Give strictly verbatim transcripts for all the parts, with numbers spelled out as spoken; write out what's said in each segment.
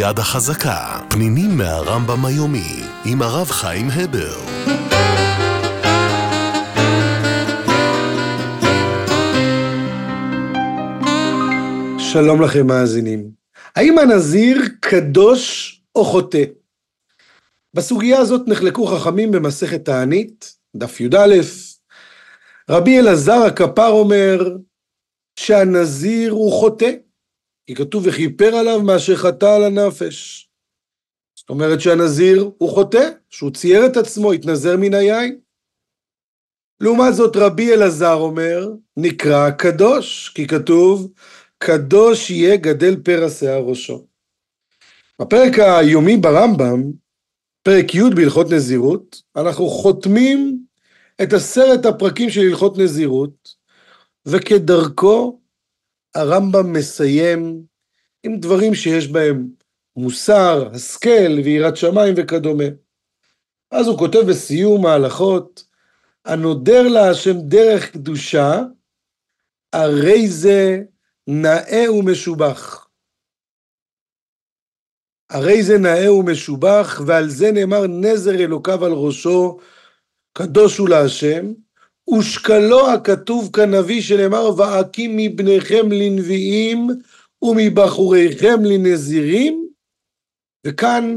יד החזקה, פנינים מהרמב"ם היומי, עם הרב חיים הבר. שלום לכם מאזינים. האם הנזיר קדוש או חוטא? בסוגיה הזאת נחלקו חכמים במסכת תענית, דף י"א. רבי אלעזר הכפר אומר שהנזיר הוא חוטא, כי כתוב וכיפר עליו מאשר חטא על הנפש. זאת אומרת שהנזיר הוא חוטא, שהוא צייר את עצמו, התנזר מן היין. לעומת זאת רבי אלעזר אומר, נקרא קדוש, כי כתוב קדוש יהיה גדל פרא שיער ראשו. בפרק היומי ברמב"ם, פרק י' בהלכות נזירות, אנחנו חותמים את עשרת הפרקים של הלכות נזירות, וכדרכו הרמב"ם מסיים עם דברים שיש בהם מוסר, השכל ויראת שמיים וכדומה. אז הוא כותב בסיום ההלכות, הנודר להשם דרך קדושה, הרי זה נאה ומשובח. הרי זה נאה ומשובח, ועל זה נאמר נזר אלוקיו על ראשו, קדוש הוא להשם, ושקלו הכתוב כנביא שנאמר, ואקים מבניכם לנביאים, ומבחוריכם לנזירים, וכאן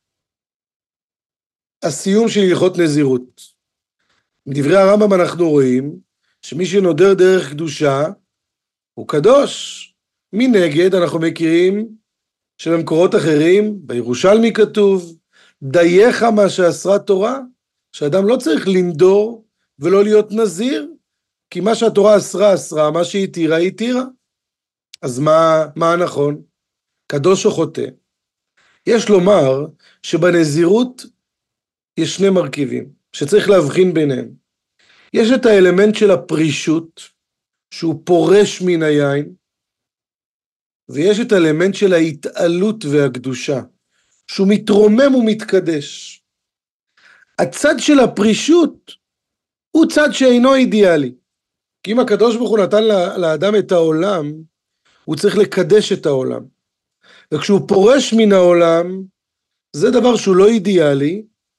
הסיום של הלכות נזירות. מדברי הרמב"ם אנחנו רואים, שמי שנודר דרך קדושה, הוא קדוש. מנגד אנחנו מכירים שבמקורות אחרים, בירושלמי כתוב, דייך מה שאסרה תורה, שאדם לא צריך לנדור ולא להיות נזיר, כי מה שהתורה אסרה אסרה, מה שהיא התירה היא התירה. אז מה, מה נכון? קדוש או חוטא? יש לומר שבנזירות יש שני מרכיבים, שצריך להבחין ביניהם. יש את האלמנט של הפרישות, שהוא פורש מן היין, ויש את האלמנט של ההתעלות והקדושה, שהוא מתרומם ומתקדש. הצד של הפרישות הוא צד שאינו אידיאלי, כי אם הקדוש ברוך הוא נתן לאדם את העולם, הוא צריך לקדש את העולם, וכשהוא פורש מן העולם, זה דבר שהוא לא אידיאלי,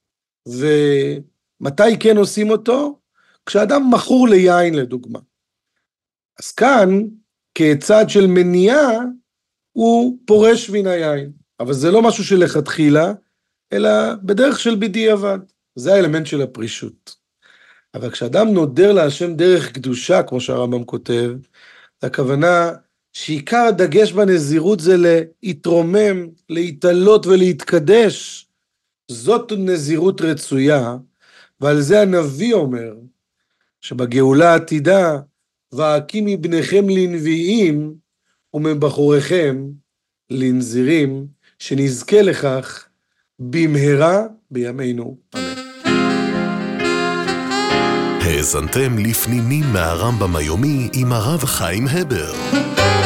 ומתי כן עושים אותו? כשאדם מכור ליין לדוגמה. אז כאן, כצד של מניעה, הוא פורש מן היין. אבל זה לא משהו שלכתחילה, אלא בדרך של בדיעבד. זה האלמנט של הפרישות. אבל כשאדם נודר להשם דרך קדושה, כמו שהרמב"ם כותב, זה הכוונה שעיקר הדגש בנזירות זה להתרומם, להתעלות ולהתקדש. זאת נזירות רצויה, ועל זה הנביא אומר, שבגאולה העתידה, ואקים מבניכם לנביאים, ומבחוריכם לנזירים, שנזכה לכך במהרה בימינו. אמן. האזנתם לפנינים מהרמב"ם היומי עם הרב חיים הבר.